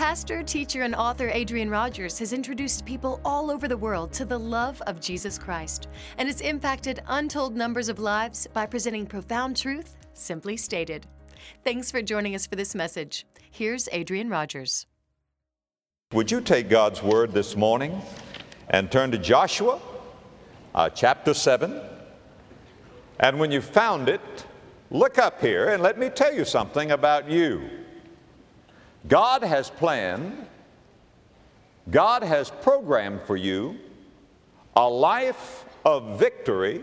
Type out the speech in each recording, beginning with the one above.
Pastor, teacher, and author Adrian Rogers has introduced people all over the world to the love of Jesus Christ and has impacted untold numbers of lives by presenting profound truth, simply stated. Thanks for joining us for this message. Here's Adrian Rogers. Would you take God's Word this morning and turn to Joshua chapter 7? And when you've found it, look up here and let me tell you something about you. God has planned, God has programmed for you a life of victory,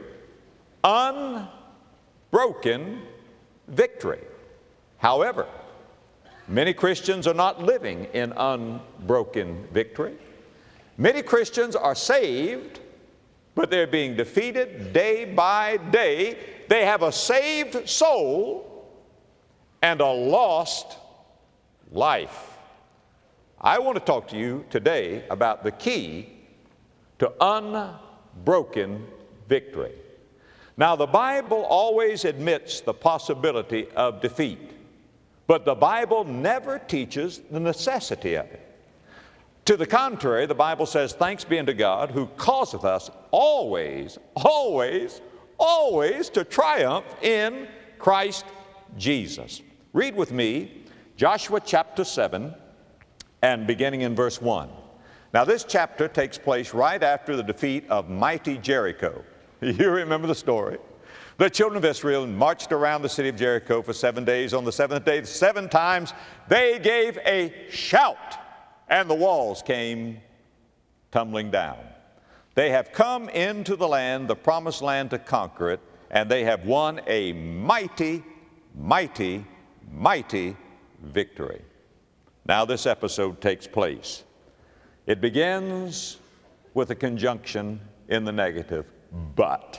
unbroken victory. However, many Christians are not living in unbroken victory. Many Christians are saved, but they're being defeated day by day. They have a saved soul and a lost life. I want to talk to you today about the key to unbroken victory. Now, the Bible always admits the possibility of defeat, but the Bible never teaches the necessity of it. To the contrary, the Bible says, "Thanks be unto God who causeth us always, always, always to triumph in Christ Jesus." Read with me Joshua chapter 7 and beginning in verse 1. Now this chapter takes place right after the defeat of mighty Jericho. You remember the story. The children of Israel marched around the city of Jericho for 7 days. On the seventh day, 7 times they gave a shout, and the walls came tumbling down. They have come into the land, the promised land, to conquer it, and they have won a mighty, mighty, mighty victory. Now this episode takes place. It begins with a conjunction in the negative, but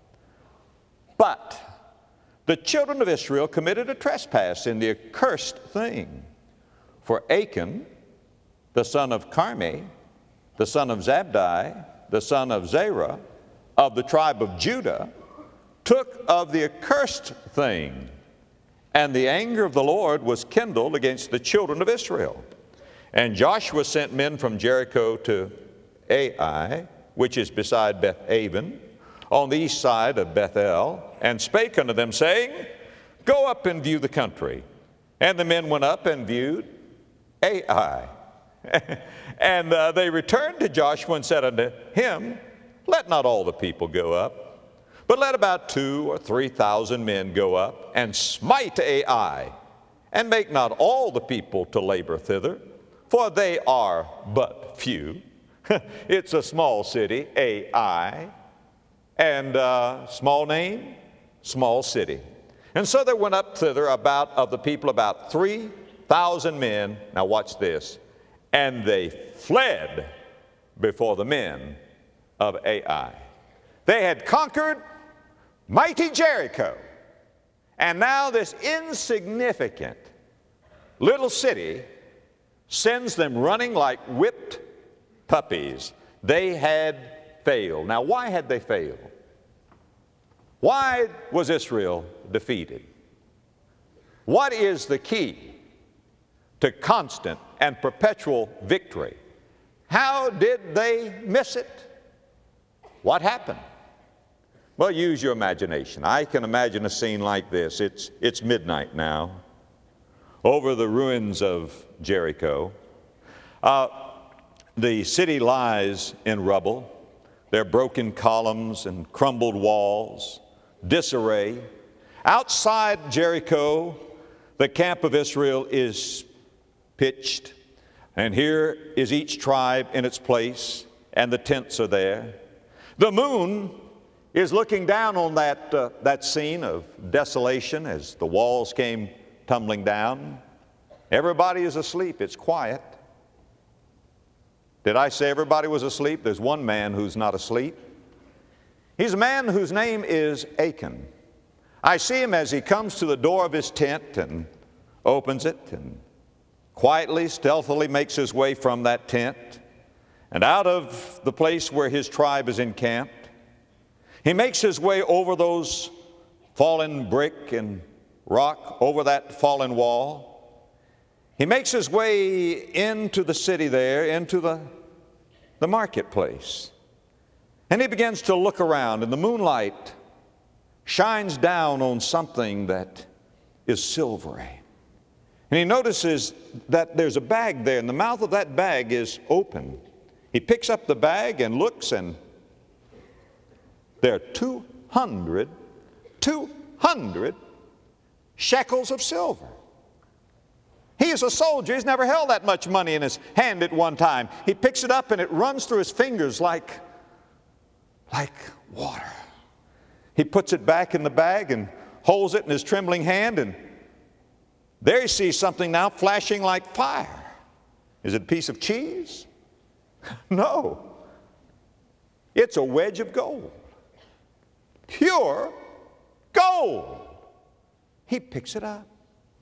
the children of Israel committed a trespass in the accursed thing. For Achan, the son of Carmi, the son of Zabdi, the son of Zerah, of the tribe of Judah, took of the accursed thing, and the anger of the Lord was kindled against the children of Israel. And Joshua sent men from Jericho to Ai, which is beside Beth-aven, on the east side of Bethel, and spake unto them, saying, "Go up and view the country." And the men went up and viewed Ai. And they returned to Joshua and said unto him, "Let not all the people go up, but let about 2,000 or 3,000 men go up and smite Ai, and make not all the people to labor thither, for they are but few." It's a small city, Ai, and small name, small city. And so there went up thither of the people about 3,000 men. Now watch this. And they fled before the men of Ai. They had conquered mighty Jericho. And now this insignificant little city sends them running like whipped puppies. They had failed. Now, why had they failed? Why was Israel defeated? What is the key to constant and perpetual victory? How did they miss it? What happened? Well, use your imagination. I can imagine a scene like this. It's midnight now, over the ruins of Jericho. The city lies in rubble. There are broken columns and crumbled walls, disarray. Outside Jericho, the camp of Israel is pitched, and here is each tribe in its place, and the tents are there. The moon is looking down on that scene of desolation as the walls came tumbling down. Everybody is asleep. It's quiet. Did I say everybody was asleep? There's one man who's not asleep. He's a man whose name is Achan. I see him as he comes to the door of his tent and opens it and quietly, stealthily makes his way from that tent and out of the place where his tribe is encamped. He makes his way over those fallen brick and rock, over that fallen wall. He makes his way into the city there, into the marketplace. And he begins to look around, and the moonlight shines down on something that is silvery. And he notices that there's a bag there, and the mouth of that bag is open. He picks up the bag and looks, and there are 200 shekels of silver. He is a soldier. He's never held that much money in his hand at one time. He picks it up and it runs through his fingers like water. He puts it back in the bag and holds it in his trembling hand, and there he sees something now flashing like fire. Is it a piece of cheese? No. It's a wedge of gold. Pure gold. He picks it up,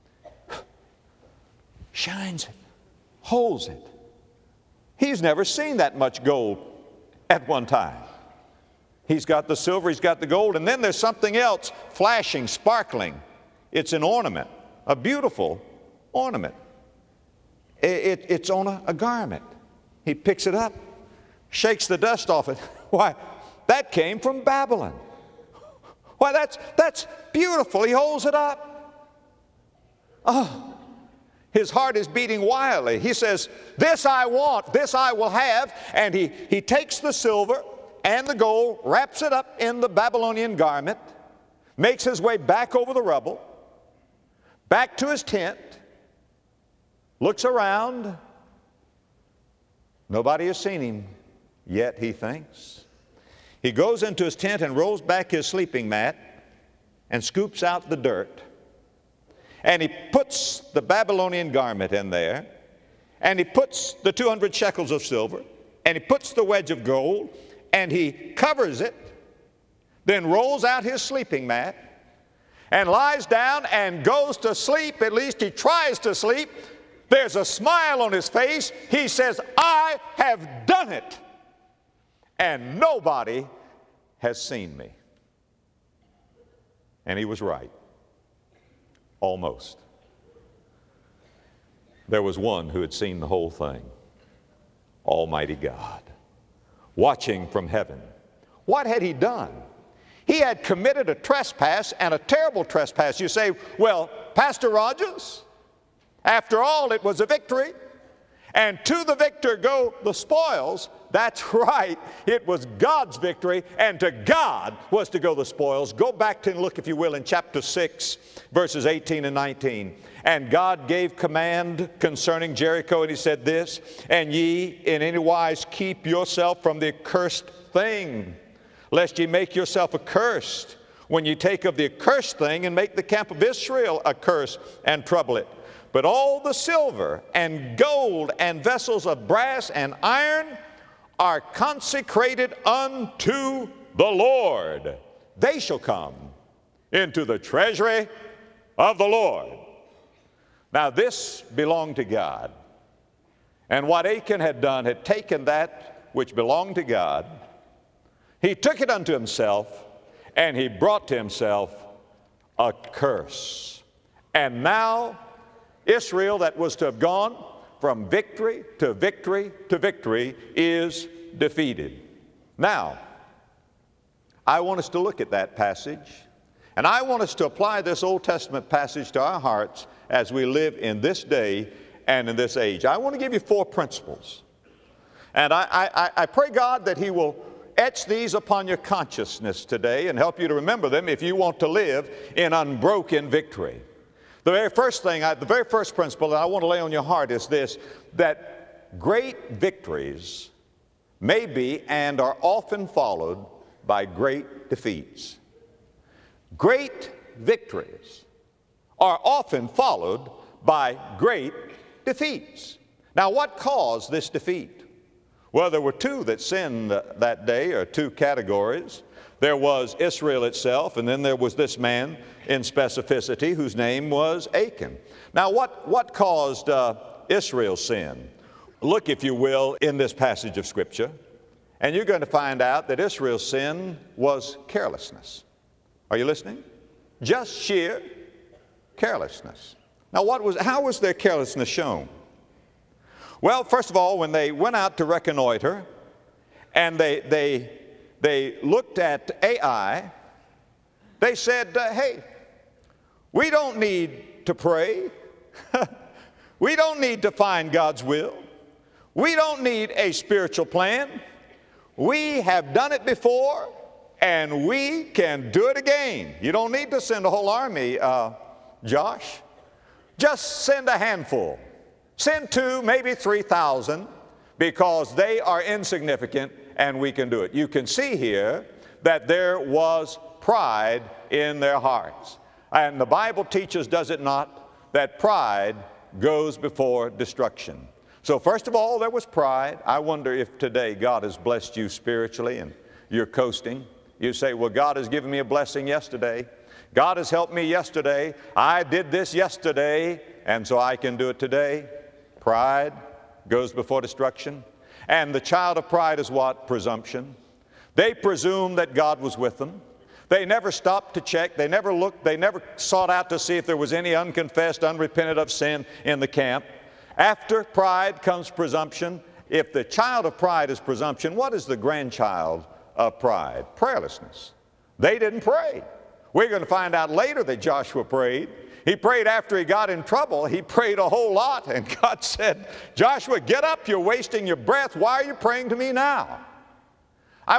shines it, holds it. He's never seen that much gold at one time. He's got the silver, he's got the gold, and then there's something else flashing, sparkling. It's an ornament, a beautiful ornament. It's on a garment. He picks it up, shakes the dust off it. Why, that came from Babylon. Why, that's beautiful. He holds it up. Oh, his heart is beating wildly. He says, this I want, this I will have. And he takes the silver and the gold, wraps it up in the Babylonian garment, makes his way back over the rubble, back to his tent, looks around. Nobody has seen him yet, he thinks. He goes into his tent and rolls back his sleeping mat and scoops out the dirt. And he puts the Babylonian garment in there, and he puts the 200 shekels of silver, and he puts the wedge of gold, and he covers it, then rolls out his sleeping mat, and lies down and goes to sleep. At least he tries to sleep. There's a smile on his face. He says, I have done it, and nobody has seen me. And he was right. Almost. There was one who had seen the whole thing. Almighty God, watching from heaven. What had he done? He had committed a trespass, and a terrible trespass. You say, well, Pastor Rogers, after all, it was a victory, and to the victor go the spoils. That's right. It was God's victory, and to God was to go the spoils. Go back and look, if you will, in chapter 6, verses 18 and 19. And God gave command concerning Jericho, and he said this, and ye in any wise keep yourself from the accursed thing, lest ye make yourself accursed when ye take of the accursed thing and make the camp of Israel accursed and trouble it. But all the silver and gold and vessels of brass and iron are consecrated unto the Lord. They shall come into the treasury of the Lord. Now this belonged to God. And what Achan had done, had taken that which belonged to God, he took it unto himself, and he brought to himself a curse. And now Israel, that was to have gone from victory to victory to victory, is defeated. Now, I want us to look at that passage, and I want us to apply this Old Testament passage to our hearts as we live in this day and in this age. I want to give you 4 principles. And I pray God that He will etch these upon your consciousness today and help you to remember them if you want to live in unbroken victory. The very first thing, the very first principle that I want to lay on your heart is this, that great victories may be and are often followed by great defeats. Great victories are often followed by great defeats. Now, what caused this defeat? Well, there were 2 that sinned that day, or 2 categories. There was Israel itself, and then there was this man in specificity whose name was Achan. Now, what caused Israel's sin? Look, if you will, in this passage of Scripture, and you're going to find out that Israel's sin was carelessness. Are you listening? Just sheer carelessness. Now how was their carelessness shown? Well, first of all, when they went out to reconnoiter and they looked at Ai, they said, hey, we don't need to pray. We don't need to find God's will. We don't need a spiritual plan. We have done it before, and we can do it again. You don't need to send a whole army, Josh. Just send a handful. Send 2, maybe 3,000, because they are insignificant and we can do it. You can see here that there was pride in their hearts. And the Bible teaches, does it not, that pride goes before destruction. So first of all, there was pride. I wonder if today God has blessed you spiritually and you're coasting. You say, well, God has given me a blessing yesterday. God has helped me yesterday. I did this yesterday, and so I can do it today. Pride goes before destruction. And the child of pride is what? Presumption. They presumed that God was with them. They never stopped to check. They never looked. They never sought out to see if there was any unconfessed, unrepented of sin in the camp. After pride comes presumption. If the child of pride is presumption, what is the grandchild of pride? Prayerlessness. They didn't pray. We're going to find out later that Joshua prayed. He prayed after he got in trouble. He prayed a whole lot, and God said, Joshua, get up. You're wasting your breath. Why are you praying to me now? I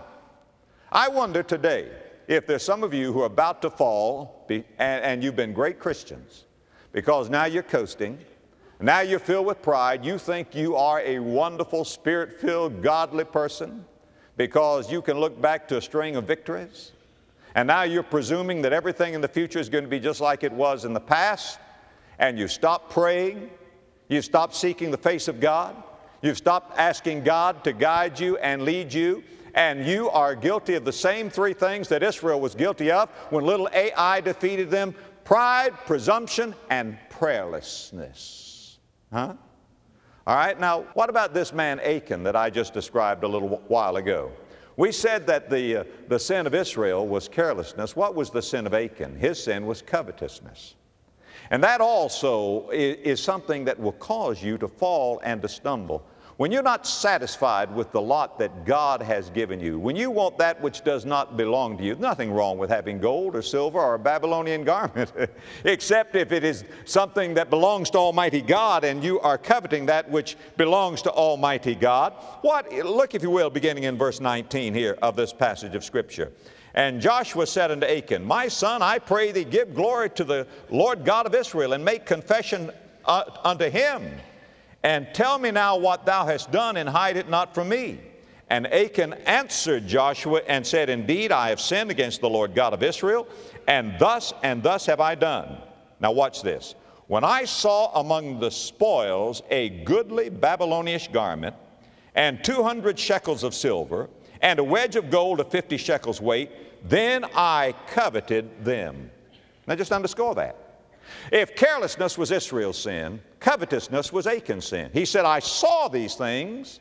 wonder today if there's some of you who are about to fall, and you've been great Christians, because now you're coasting. Now you're filled with pride. You think you are a wonderful, spirit-filled, godly person because you can look back to a string of victories. And now you're presuming that everything in the future is going to be just like it was in the past. And you stop praying. You stop seeking the face of God. You've stopped asking God to guide you and lead you. And you are guilty of the same 3 things that Israel was guilty of when little Ai defeated them: pride, presumption, and prayerlessness. Huh? All right, now what about this man Achan that I just described a little while ago? We said that the sin of Israel was carelessness. What was the sin of Achan? His sin was covetousness. And that also is something that will cause you to fall and to stumble. When you're not satisfied with the lot that God has given you, when you want that which does not belong to you, nothing wrong with having gold or silver or a Babylonian garment, except if it is something that belongs to Almighty God and you are coveting that which belongs to Almighty God. Look, if you will, beginning in verse 19 here of this passage of Scripture. And Joshua said unto Achan, My son, I pray thee, give glory to the Lord God of Israel, and make confession unto him. And tell me now what thou hast done, and hide it not from me. And Achan answered Joshua and said, Indeed, I have sinned against the Lord God of Israel, and thus have I done. Now watch this. When I saw among the spoils a goodly Babylonish garment, and 200 shekels of silver, and a wedge of gold of 50 shekels weight, then I coveted them. Now just underscore that. If carelessness was Israel's sin, covetousness was Achan's sin. He said, I saw these things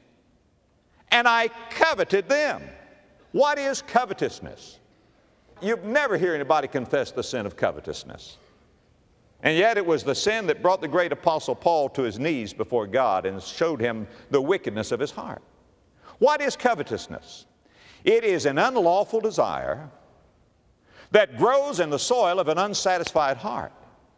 and I coveted them. What is covetousness? You never hear anybody confess the sin of covetousness. And yet it was the sin that brought the great apostle Paul to his knees before God and showed him the wickedness of his heart. What is covetousness? It is an unlawful desire that grows in the soil of an unsatisfied heart.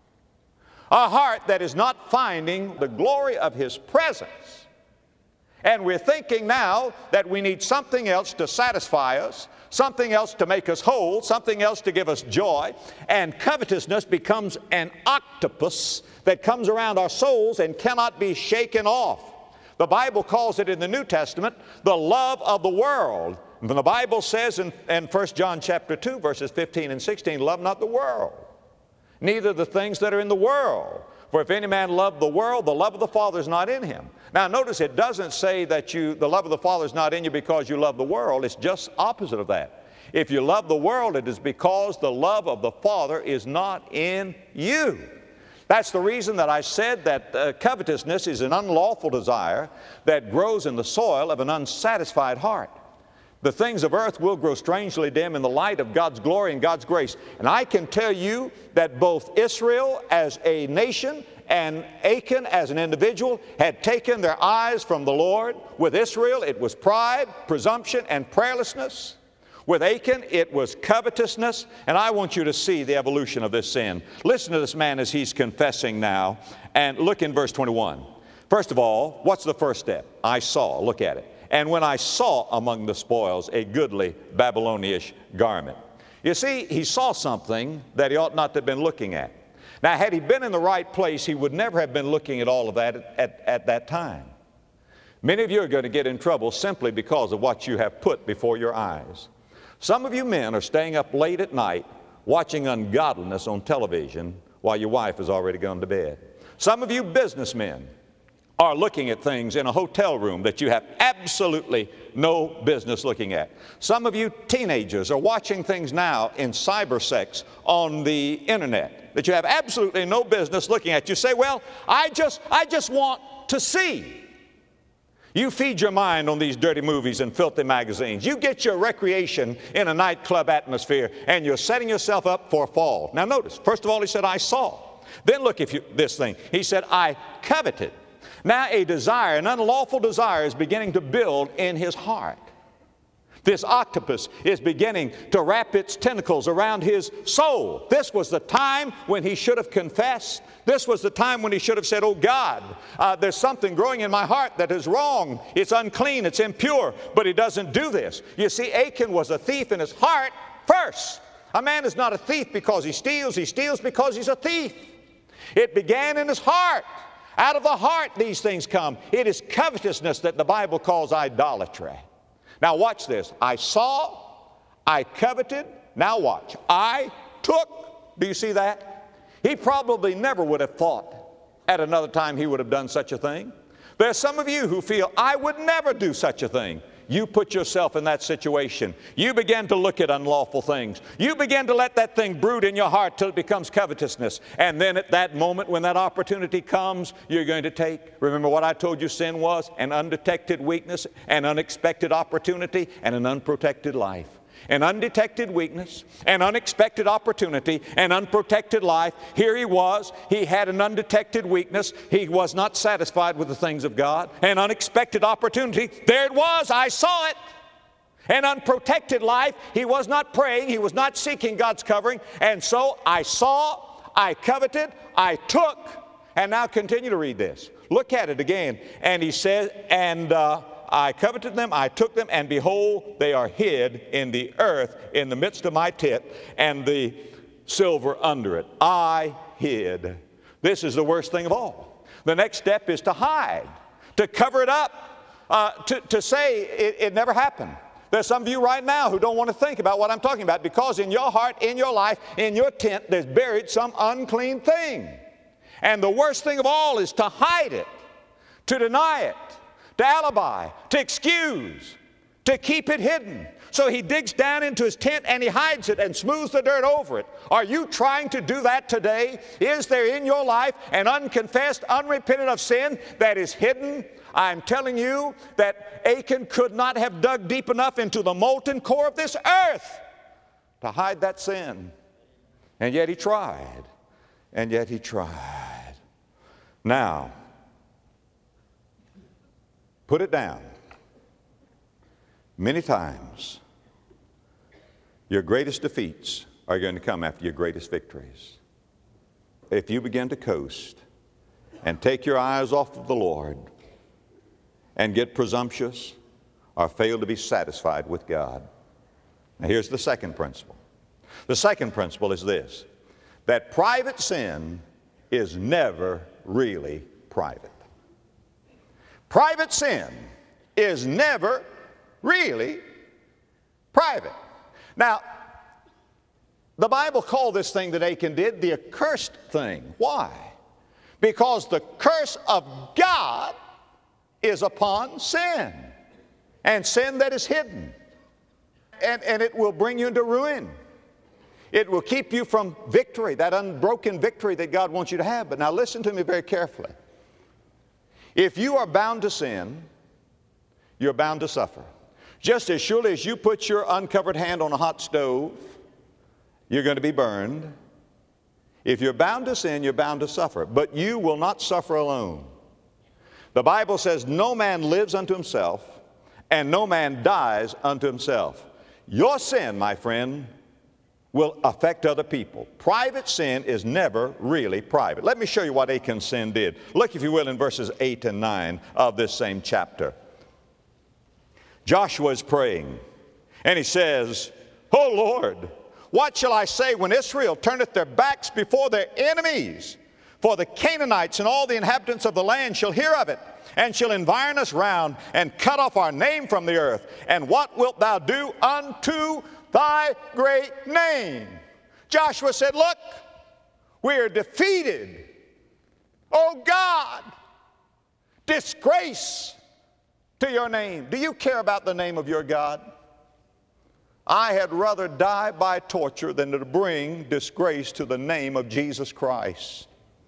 A heart that is not finding the glory of His presence. And we're thinking now that we need something else to satisfy us, something else to make us whole, something else to give us joy. And covetousness becomes an octopus that comes around our souls and cannot be shaken off. The Bible calls it in the New Testament the love of the world. And the Bible says in 1 John chapter 2, verses 15 and 16, love not the world, neither the things that are in the world. For if any man love the world, the love of the Father is not in him. Now notice it doesn't say that the love of the Father is not in you because you love the world. It's just opposite of that. If you love the world, it is because the love of the Father is not in you. That's the reason that I said that covetousness is an unlawful desire that grows in the soil of an unsatisfied heart. The things of earth will grow strangely dim in the light of God's glory and God's grace. And I can tell you that both Israel as a nation and Achan as an individual had taken their eyes from the Lord. With Israel, it was pride, presumption, and prayerlessness. With Achan, it was covetousness. And I want you to see the evolution of this sin. Listen to this man as he's confessing now. And look in verse 21. First of all, what's the first step? I saw. Look at it. And when I saw among the spoils a goodly Babylonish garment. You see, he saw something that he ought not to have been looking at. Now, had he been in the right place, he would never have been looking at all of that at that time. Many of you are going to get in trouble simply because of what you have put before your eyes. Some of you men are staying up late at night watching ungodliness on television while your wife has already gone to bed. Some of you businessmen are looking at things in a hotel room that you have absolutely no business looking at. Some of you teenagers are watching things now in cybersex on the internet that you have absolutely no business looking at. You say, well, I just want to see. You feed your mind on these dirty movies and filthy magazines. You get your recreation in a nightclub atmosphere, and you're setting yourself up for a fall. Now notice, first of all, he said, I saw. Then look this thing. He said, I coveted. Now a desire, an unlawful desire is beginning to build in his heart. This octopus is beginning to wrap its tentacles around his soul. This was the time when he should have confessed. This was the time when he should have said, oh God, there's something growing in my heart that is wrong. It's unclean, it's impure. But he doesn't do this. You see, Achan was a thief in his heart first. A man is not a thief because he steals because he's a thief. It began in his heart. Out of the heart these things come. It is covetousness that the Bible calls idolatry. Now watch this. I saw, I coveted, now watch. I took. Do you see that? He probably never would have thought at another time he would have done such a thing. There's some of you who feel, I would never do such a thing. You put yourself in that situation. You begin to look at unlawful things. You begin to let that thing brood in your heart till it becomes covetousness. And then at that moment when that opportunity comes, you're going to take. Remember what I told you sin was? An undetected weakness, an unexpected opportunity, and an unprotected life. An undetected weakness, an unexpected opportunity, an unprotected life. Here he was. He had an undetected weakness. He was not satisfied with the things of God. An unexpected opportunity. There it was. I saw it. An unprotected life. He was not praying. He was not seeking God's covering. And so I saw, I coveted, I took. And now continue to read this. Look at it again. And he says, I coveted them, I took them, and behold, they are hid in the earth in the midst of my tent, and the silver under it. I hid. This is the worst thing of all. The next step is to hide, to cover it up, to say it never happened. There's some of you right now who don't want to think about what I'm talking about because in your heart, in your life, in your tent, there's buried some unclean thing. And the worst thing of all is to hide it, to deny it, to alibi, to excuse, to keep it hidden. So he digs down into his tent and he hides it and smooths the dirt over it. Are you trying to do that today? Is there in your life an unconfessed, unrepentant of sin that is hidden? I'm telling you that Achan could not have dug deep enough into the molten core of this earth to hide that sin. And yet he tried. And yet he tried. Now, put it down. Many times, your greatest defeats are going to come after your greatest victories. If you begin to coast and take your eyes off of the Lord and get presumptuous or fail to be satisfied with God. Now here's the second principle. The second principle is this, that private sin is never really private. Private sin is never really private. Now, the Bible called this thing that Achan did the accursed thing. Why? Because the curse of God is upon sin, and sin that is hidden. And it will bring you into ruin. It will keep you from victory, that unbroken victory that God wants you to have. But now listen to me very carefully. If you are bound to sin, you're bound to suffer. Just as surely as you put your uncovered hand on a hot stove, you're going to be burned. If you're bound to sin, you're bound to suffer. But you will not suffer alone. The Bible says no man lives unto himself, and no man dies unto himself. Your sin, my friend, will affect other people. Private sin is never really private. Let me show you what Achan's sin did. Look, if you will, in verses 8 and 9 of this same chapter. Joshua is praying, and he says, "O Lord, what shall I say when Israel turneth their backs before their enemies? For the Canaanites and all the inhabitants of the land shall hear of it, and shall environ us round, and cut off our name from the earth. And what wilt thou do unto thy great name?" Joshua said, look, we are defeated. Oh God, disgrace to your name. Do you care about the name of your God? I had rather die by torture than to bring disgrace to the name of Jesus Christ.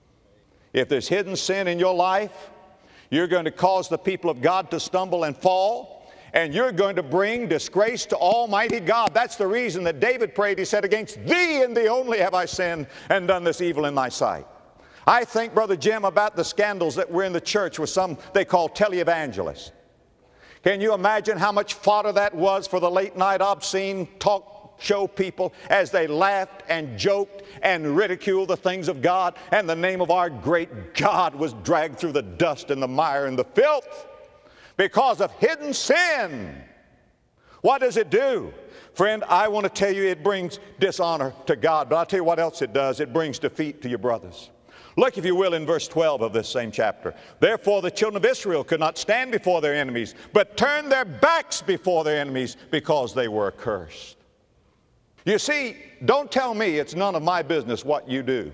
If there's hidden sin in your life, you're going to cause the people of God to stumble and fall, and you're going to bring disgrace to Almighty God. That's the reason that David prayed. He said, "Against thee and thee only have I sinned and done this evil in thy sight." I think, Brother Jim, about the scandals that were in the church with some they call televangelists. Can you imagine how much fodder that was for the late night obscene talk show people as they laughed and joked and ridiculed the things of God, and the name of our great God was dragged through the dust and the mire and the filth because of hidden sin? What does it do? Friend, I want to tell you it brings dishonor to God, but I'll tell you what else it does. It brings defeat to your brothers. Look, if you will, in verse 12 of this same chapter. "Therefore the children of Israel could not stand before their enemies, but turned their backs before their enemies because they were accursed." You see, don't tell me it's none of my business what you do.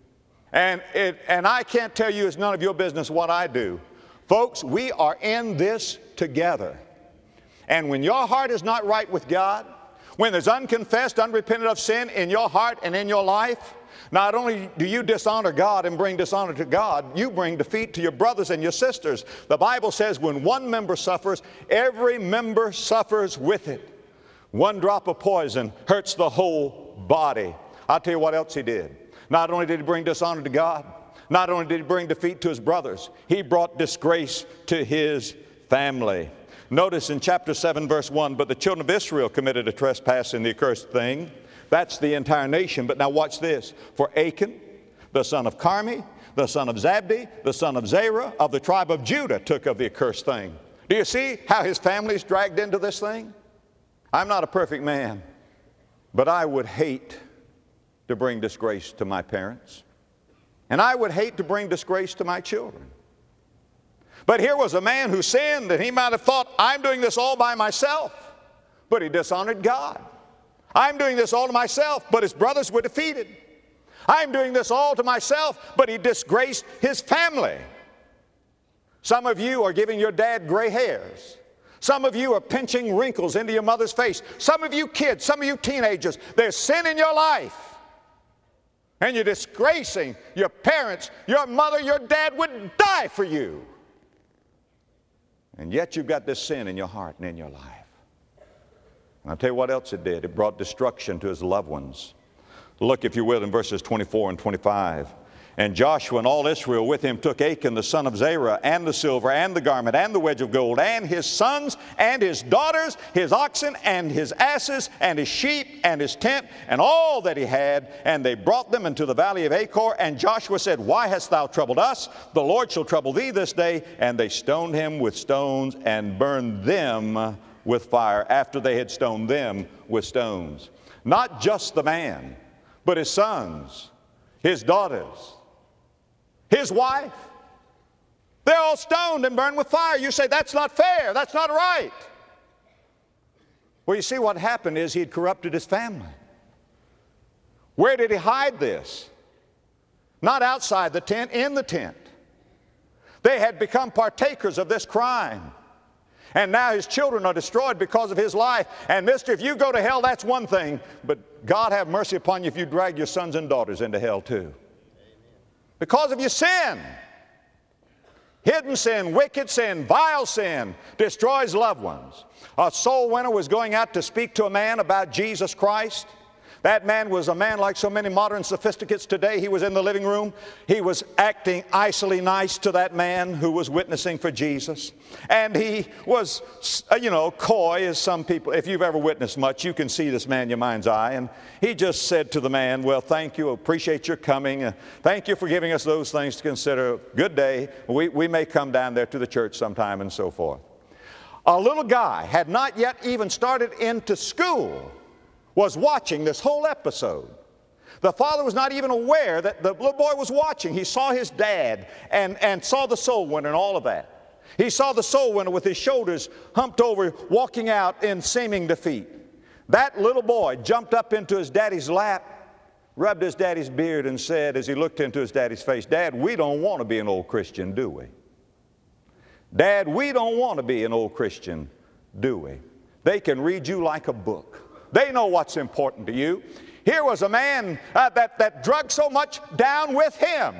And I can't tell you it's none of your business what I do. Folks, we are in this together. And when your heart is not right with God, when there's unconfessed, unrepented of sin in your heart and in your life, not only do you dishonor God and bring dishonor to God, you bring defeat to your brothers and your sisters. The Bible says when one member suffers, every member suffers with it. One drop of poison hurts the whole body. I'll tell you what else he did. Not only did he bring dishonor to God, not only did he bring defeat to his brothers, he brought disgrace to his family. Notice in chapter 7, verse 1, "But the children of Israel committed a trespass in the accursed thing." That's the entire nation. But now watch this. "For Achan, the son of Carmi, the son of Zabdi, the son of Zerah, of the tribe of Judah, took of the accursed thing." Do you see how his family's dragged into this thing? I'm not a perfect man, but I would hate to bring disgrace to my parents. And I would hate to bring disgrace to my children. But here was a man who sinned, and he might have thought, I'm doing this all by myself. But he dishonored God. I'm doing this all to myself, but his brothers were defeated. I'm doing this all to myself, but he disgraced his family. Some of you are giving your dad gray hairs. Some of you are pinching wrinkles into your mother's face. Some of you kids, some of you teenagers, there's sin in your life. And you're disgracing your parents. Your mother, your dad would die for you. And yet you've got this sin in your heart and in your life. And I'll tell you what else it did. It brought destruction to his loved ones. Look, if you will, in verses 24 and 25. "And Joshua and all Israel with him took Achan the son of Zerah, and the silver, and the garment, and the wedge of gold, and his sons, and his daughters, his oxen, and his asses, and his sheep, and his tent, and all that he had, and they brought them into the valley of Achor. And Joshua said, Why hast thou troubled us? The Lord shall trouble thee this day. And they stoned him with stones, and burned them with fire," after they had stoned them with stones. Not just the man, but his sons, his daughters, his wife. They're all stoned and burned with fire. You say, that's not fair. That's not right. Well, you see, what happened is he had corrupted his family. Where did he hide this? Not outside the tent, in the tent. They had become partakers of this crime. And now his children are destroyed because of his life. And mister, if you go to hell, that's one thing. But God have mercy upon you if you drag your sons and daughters into hell too. Because of your sin. Hidden sin, wicked sin, vile sin destroys loved ones. A soul winner was going out to speak to a man about Jesus Christ. That man was a man like so many modern sophisticates today. He was in the living room. He was acting icily nice to that man who was witnessing for Jesus. And he was, coy as some people. If you've ever witnessed much, you can see this man in your mind's eye. And he just said to the man, well, thank you. Appreciate your coming. Thank you for giving us those things to consider. Good day. We may come down there to the church sometime and so forth. A little guy had not yet even started into school, was watching this whole episode. The father was not even aware that the little boy was watching. He saw his dad and saw the soul winner and all of that. He saw the soul winner with his shoulders humped over, walking out in seeming defeat. That little boy jumped up into his daddy's lap, rubbed his daddy's beard, and said, as he looked into his daddy's face, Dad, we don't want to be an old Christian, do we? Dad, we don't want to be an old Christian, do we? They can read you like a book. They know what's important to you. Here was a man that drug so much down with him.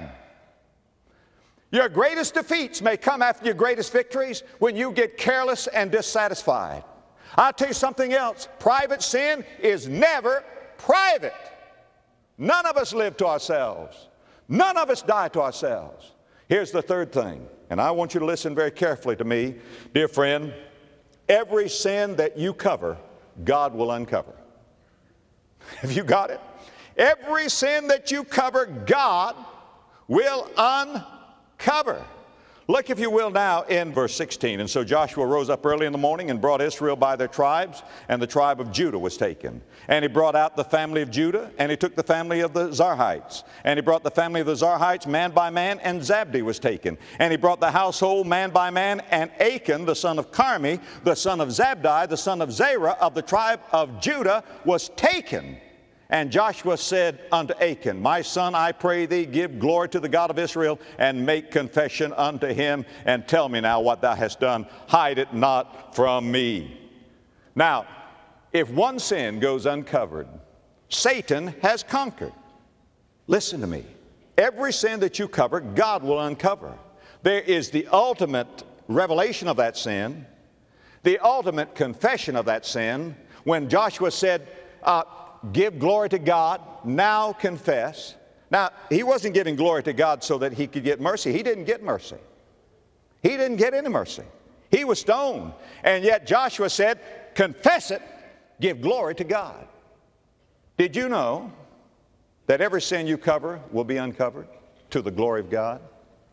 Your greatest defeats may come after your greatest victories when you get careless and dissatisfied. I'll tell you something else. Private sin is never private. None of us live to ourselves. None of us die to ourselves. Here's the third thing, and I want you to listen very carefully to me, dear friend. Every sin that you cover, God will uncover. Have you got it? Every sin that you cover, God will uncover. Look, if you will, now in verse 16. And so Joshua rose up early in the morning and brought Israel by their tribes, and the tribe of Judah was taken. And he brought out the family of Judah, and he took the family of the Zarhites. And he brought the family of the Zarhites man by man, and Zabdi was taken. And he brought the household man by man, and Achan, the son of Carmi, the son of Zabdi, the son of Zerah, of the tribe of Judah, was taken. And Joshua said unto Achan, My son, I pray thee, give glory to the God of Israel, and make confession unto him, and tell me now what thou hast done. Hide it not from me. Now, if one sin goes uncovered, Satan has conquered. Listen to me. Every sin that you cover, God will uncover. There is the ultimate revelation of that sin, the ultimate confession of that sin. When Joshua said, give glory to God, now confess. Now, he wasn't giving glory to God so that he could get mercy. He didn't get mercy. He didn't get any mercy. He was stoned. And yet Joshua said, confess it, give glory to God. Did you know that every sin you cover will be uncovered to the glory of God?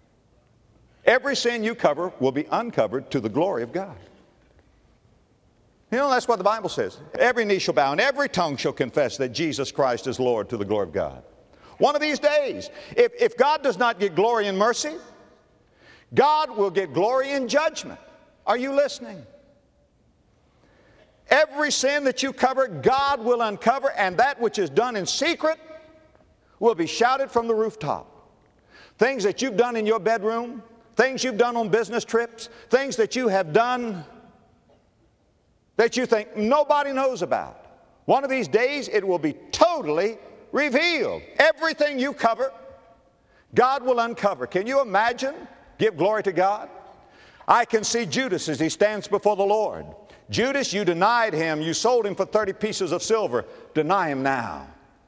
Every sin you cover will be uncovered to the glory of God. You know, that's what the Bible says. Every knee shall bow and every tongue shall confess that Jesus Christ is Lord to the glory of God. One of these days, if God does not get glory in mercy, God will get glory in judgment. Are you listening? Every sin that you cover, God will uncover, and that which is done in secret will be shouted from the rooftop. Things that you've done in your bedroom, things you've done on business trips, things that you have done that you think nobody knows about. One of these days it will be totally revealed. Everything you cover, God will uncover. Can you imagine? Give glory to God. I can see Judas as he stands before the Lord. Judas, you denied him. You sold him for 30 pieces of silver. Deny him now.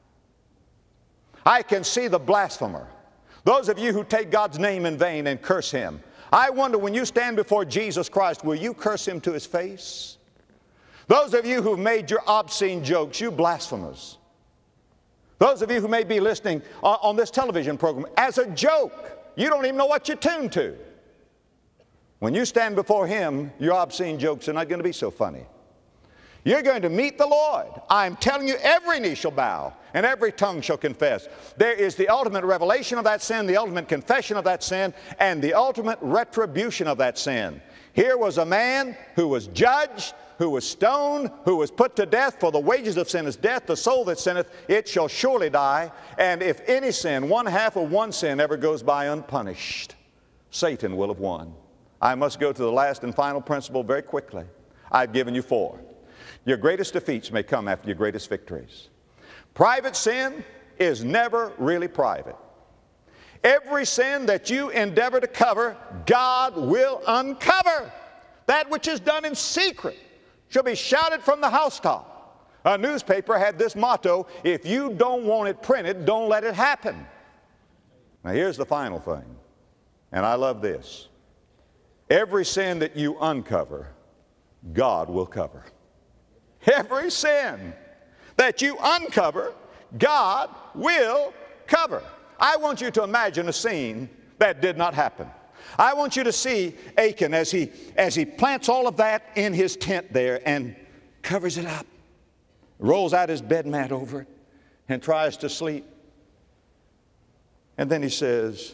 I can see the blasphemer. Those of you who take God's name in vain and curse him. I wonder, when you stand before Jesus Christ, will you curse him to his face? Those of you who've made your obscene jokes, you blasphemers. Those of you who may be listening on this television program as a joke, you don't even know what you're tuned to. When you stand before him, your obscene jokes are not going to be so funny. You're going to meet the Lord. I'm telling you, every knee shall bow and every tongue shall confess. There is the ultimate revelation of that sin, the ultimate confession of that sin, and the ultimate retribution of that sin. Here was a man who was judged, who was stoned, who was put to death. For the wages of sin is death. The soul that sinneth, it shall surely die. And if any sin, one half of one sin, ever goes by unpunished, Satan will have won. I must go to the last and final principle very quickly. I've given you 4. Your greatest defeats may come after your greatest victories. Private sin is never really private. Every sin that you endeavor to cover, God will uncover. That which is done in secret shall be shouted from the housetop. A newspaper had this motto, if you don't want it printed, don't let it happen. Now here's the final thing, and I love this. Every sin that you uncover, God will cover. Every sin that you uncover, God will cover. I want you to imagine a scene that did not happen. I want you to see Achan as he plants all of that in his tent there and covers it up, rolls out his bed mat over it and tries to sleep. And then he says,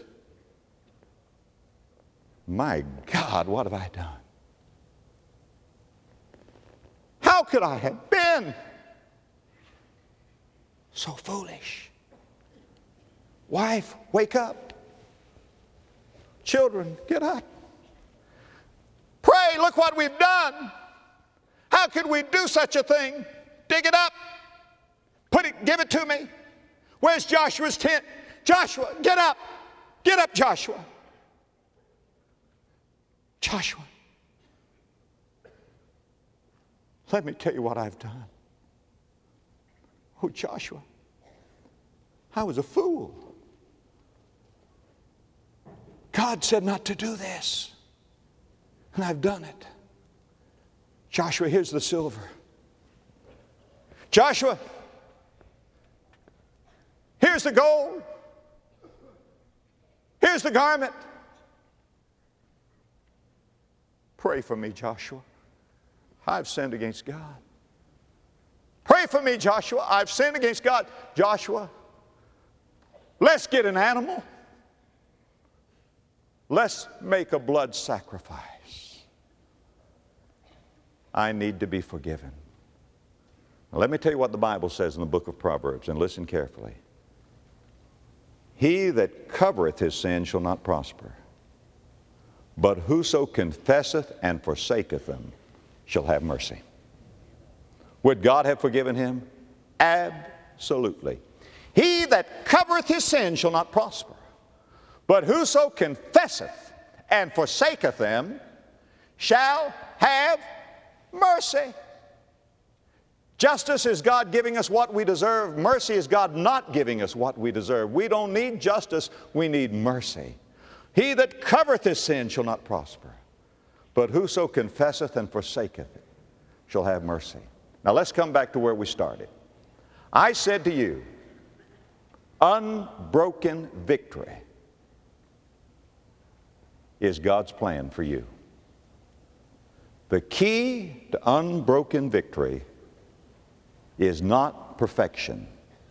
my God, what have I done? How could I have been so foolish? Wife, wake up. Children, get up. Pray, look what we've done. How could we do such a thing? Dig it up. Give it to me. Where's Joshua's tent? Joshua, get up. Get up, Joshua. Joshua, let me tell you what I've done. Oh, Joshua, I was a fool. God said not to do this, and I've done it. Joshua, here's the silver. Joshua, here's the gold. Here's the garment. Pray for me, Joshua. I've sinned against God. Pray for me, Joshua. I've sinned against God. Joshua, let's get an animal. Let's make a blood sacrifice. I need to be forgiven. Now, let me tell you what the Bible says in the book of Proverbs, and listen carefully. He that covereth his sin shall not prosper, but whoso confesseth and forsaketh them shall have mercy. Would God have forgiven him? Absolutely. He that covereth his sin shall not prosper, but whoso confesseth and forsaketh them shall have mercy. Justice is God giving us what we deserve. Mercy is God not giving us what we deserve. We don't need justice, we need mercy. He that covereth his sin shall not prosper, but whoso confesseth and forsaketh it shall have mercy. Now let's come back to where we started. I said to you, unbroken victory is God's plan for you. The key to unbroken victory is not perfection.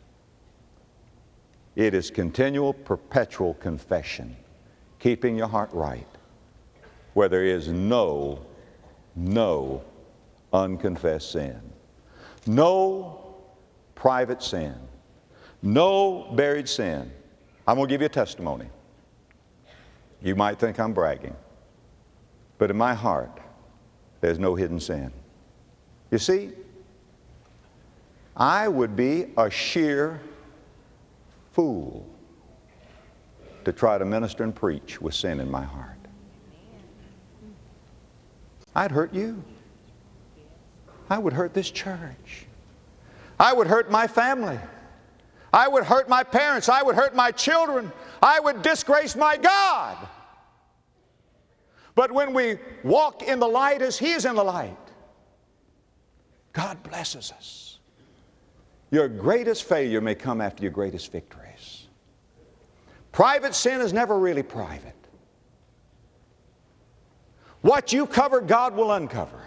It is continual, perpetual confession, keeping your heart right, where there is no unconfessed sin, no private sin, no buried sin. I'm going to give you a testimony. You might think I'm bragging, but in my heart, there's no hidden sin. You see, I would be a sheer fool to try to minister and preach with sin in my heart. I'd hurt you. I would hurt this church. I would hurt my family. I would hurt my parents. I would hurt my children. I would disgrace my God. But when we walk in the light as He is in the light, God blesses us. Your greatest failure may come after your greatest victories. Private sin is never really private. What you cover, God will uncover.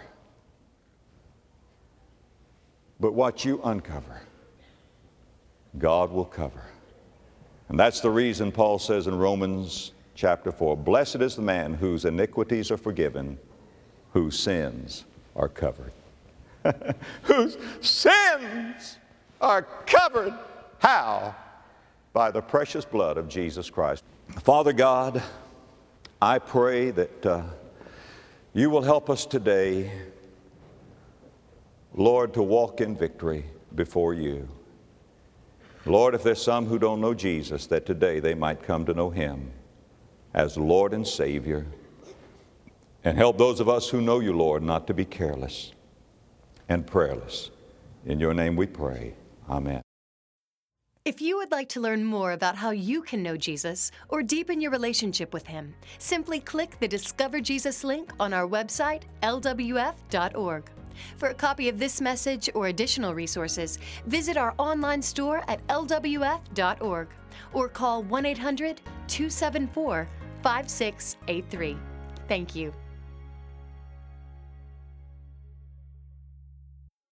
But what you uncover, God will cover. And that's the reason Paul says in Romans chapter 4, blessed is the man whose iniquities are forgiven, whose sins are covered. Whose sins are covered. How? By the precious blood of Jesus Christ. Father God, I pray that you will help us today, Lord, to walk in victory before you. Lord, if there's some who don't know Jesus, that today they might come to know Him as Lord and Savior. And help those of us who know You, Lord, not to be careless and prayerless. In Your name we pray. Amen. If you would like to learn more about how you can know Jesus or deepen your relationship with Him, simply click the Discover Jesus link on our website, lwf.org. For a copy of this message or additional resources, visit our online store at lwf.org or call 1-800-274-5683. Thank you.